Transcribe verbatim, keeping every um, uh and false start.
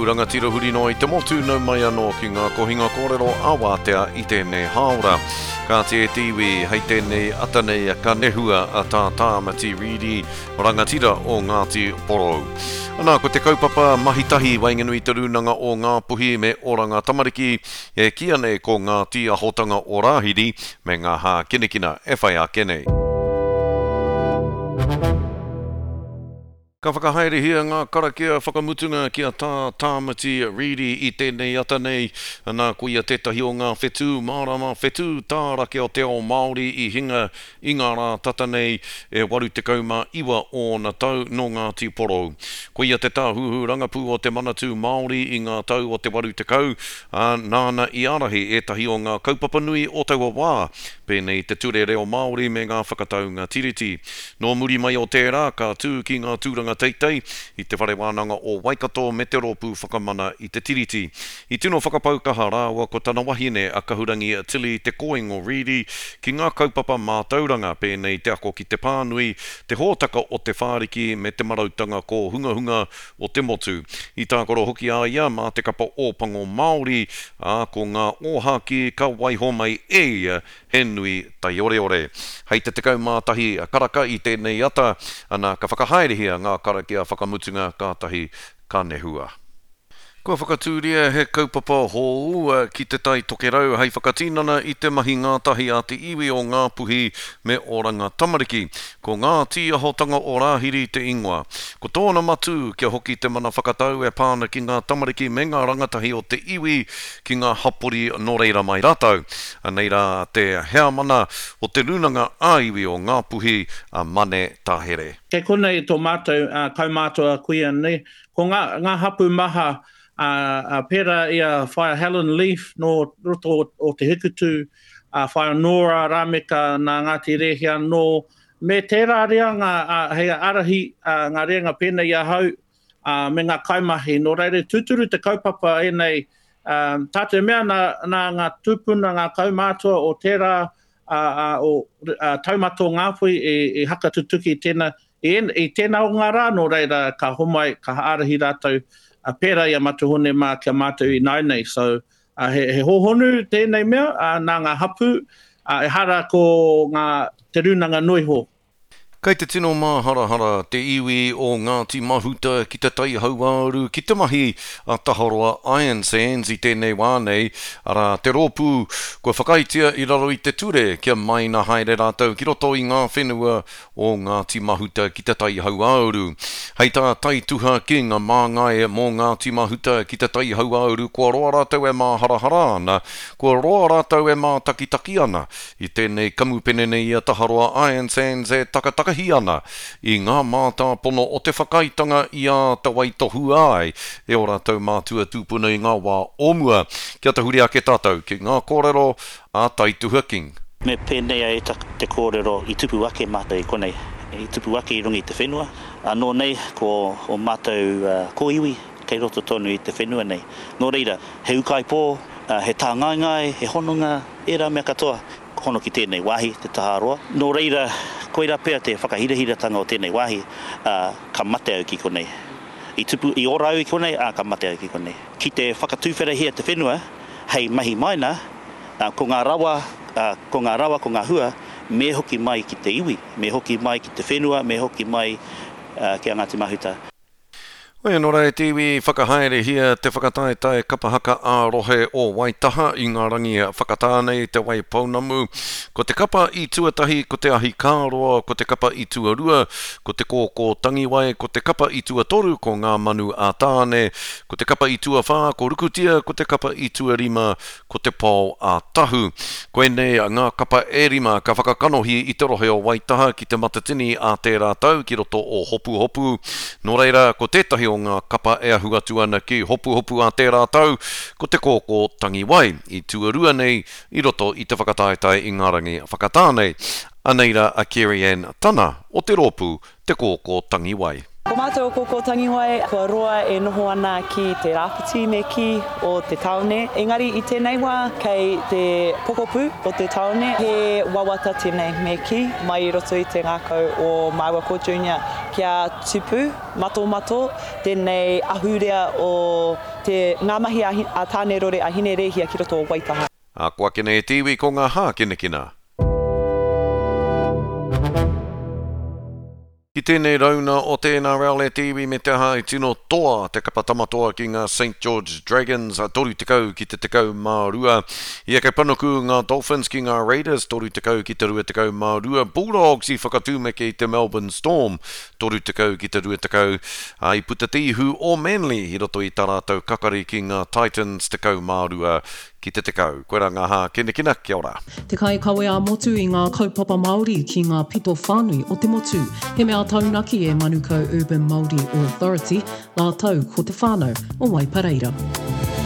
rangatira huri no I te motu nau mai anō ki ngā kohinga kōrero awatea I tēnei haora. Ka te e tiwi hei tēnei atanei ka nehua a tā tāmati riri rangatira o Ngāti Porou. Anā, ko te kaupapa mahitahi wainganui te runanga o ngā puhi me oranga tamariki e kia nei ko ngā tia hotanga o Rāhiri me ngā hā kinekina e whai a kenei. Ka whakahaere hia ngā karakia whakamutunga kia tā tāmati riri I tēnei atanei nā kuia tētahi o ngā whetū mārama whetū tārake o te ao Māori I hinga I ngā rā tatanei e waru te kauma iwa o na tau no Ngāti Porou. Kuia te tāhuhu rangapū o te manatū Māori I ngā tau o te waru te kau a nāna I arahi e tahi o ngā kaupapa nui o taua wā pēnei te ture reo Māori me ngā whakataunga tiriti. No muri mai o tērā ka tū ki ngā tūranga teitei I te whare wānanga o Waikato me te rōpū whakamana I te tiriti. I tino whakapaukaha rāua ko tana wahine a kahurangi a tili te koingo riri ki ngā kaupapa mātauranga pēnei te ako ki te pānui, te hōtaka o te whāriki me te marautanga ko hunga hunga o te motu. I tākoro hoki a ia mā te kapa ōpango Māori a ko ngā ōhaki ka waiho mai e ia he nui tai ore ore. Hei te tekau mātahi a karaka I tēnei ata ana ka whakahaere hia ngā karakia whakamutunga kātahi ka nehua. Kua whakatūria he kaupapa hou ki te tai tokerau hei whakatīnana I te mahi ngātahi a te iwi o ngā puhi me oranga tamariki. Ko ngā tia hotanga o Rāhiri te ingoa. Ko tōna matu kia hoki te mana whakatau e pāna ki ngā tamariki me ngā rangatahi o te iwi ki ngā hapori no reira mai rātau. Nei rā te hea mana o te runanga a iwi o ngā puhi a Mane Tahere. Kei kona I tō mātou uh, kaumātua kuia nei. Ko ngā, ngā hapu maha Uh, uh, pera ia whaia Helen Leaf no roto o, o te hikutu, uh, whaia Nora Rameka nā Ngāti Rehia no me tērā rea ngā uh, hei arahi uh, ngā reanga pēna ia hau uh, me ngā kaimahi. No reire tūturu te kaupapa e nei um, tātou mea nā, nā ngā tūpuna ngā kaumātua o tērā uh, uh, o uh, taumato ngāpui e, e haka tutuki tēnā e, e tēnā o ngā rā no reira ka homai ka arahi rātou a pera ia matuhone mā kia mātou I nai nei. So uh, he, he hohonu tēnei mea uh, nā ngā hapu uh, e hara ko ngā te runanga nui ho. Kei te tino mā hara hara te iwi o Ngāti Mahuta ki te tai hauāru ki te mahi a taharoa Iron Sands I tēnei wānei ara te rōpū ko whakaitia I raro I te ture kia mai na haere rātou ki roto I ngā whenua o Ngāti Mahuta ki te tai hauāru. Hei tā tai tuha ki ngā māngai mō Ngāti Mahuta ki te tai hauāru kua roa rātou e mā hara hara ana, kua roa rātou e mā takitaki ana I tēnei kamupene nei a taharoa Iron Sands e takataka hi ana I ngā mātā pono o te whakaitanga I a te waitohu ai e o rātou mātua tūpuna I ngā wā omua. Kia te huri ake tātou ki ngā kōrero a Tai Tuha King. Me pēnei ai te kōrero I tupu ake mātou I konei. I tupu ake I rungi te whenua. Anō nei ko o mātou uh, ko iwi kei roto tonu I te whenua nei. Nō reira, he ukai pō, uh, he tā ngai ngai, he hononga, e rā mea katoa. Hono ki tēnei wāhi, te taharoa. Nō reira, koira pēr te whakahirahiratanga o tēnei wāhi, uh, ka mate au ki konei. I tupu I ora au ki konei, a ka mate au ki konei. Ki te whakatūwhera hia te whenua, hei mahi maina, uh, ko ngā rawa, uh, ko ngā rawa, ko ngā hua, me hoki mai ki te iwi, me hoki mai ki te whenua, me hoki mai uh, ki a Ngāti Mahuta. Oe no rei tiwi whakahaere hia te whakataetae kapahaka a rohe o Waitaha I ngā rangi whakatānei te wai paunamu. Ko te kapa I tuatahi, ko te ahi kāroa, ko te kapa I tuarua, ko te kōkō tangiwai, ko te kapa I tuatoru, ko ngā manu a tāne, ko te kapa I tuawhā, ko rukutia, ko te kapa I tuarima, ko te pau a tahu. Koe nei ngā kapa e rima ka whakakanohi I te rohe o Waitaha ki te matatini a te rātau ki roto o hopu hopu. No reira, ko tētahi o ngā kapa e ahu atu ana ki hopu hopu a te rātau, ko te kōkō tangiwai I tuarua nei I roto I te whakataetai I ngā rangi whakatānei. Aneira a Kerry Ann Tana o te rōpū te kōkō tangiwai. Ko mātou koko tangiwai, kua roa e noho ana ki te rāpiti me ki o te taone. Engari i tēnei wā, kei te pokopu o te taone, he wawata tēnei me ki, mai i roto i te ngākau o Maiwako Junior kia tupu, mato mato, tēnei ahurea o te ngāmahi a, a tāne rore a hine rehia ki roto o Waitaha. A kua kene e tiwi ko ngā hā kina kina. Ki tēnei rauna o tēnā rau le tiwi me te hai tino toa te kapatamatoa ki ngā Saint George Dragons a toru tekau ki te tekau mārua. Ia kei panoku ngā Dolphins ki ngā Raiders toru tekau ki te rua tekau mārua. Bulldogs i whakatūmeke i te Melbourne Storm toru tekau ki te rua tekau. A i Putatihu o Manly i roto i tā rātou kakari ki ngā Titans tekau mārua ki te tekau. Koe rā ngā hā kina kina, kia ora. Te kai kawe a motu i ngā kaupapa Māori ki ngā pito whānui o te motu. He mea taunaki e Manukau Urban Māori Authority, ngā tau ko te whānau o Waipareira.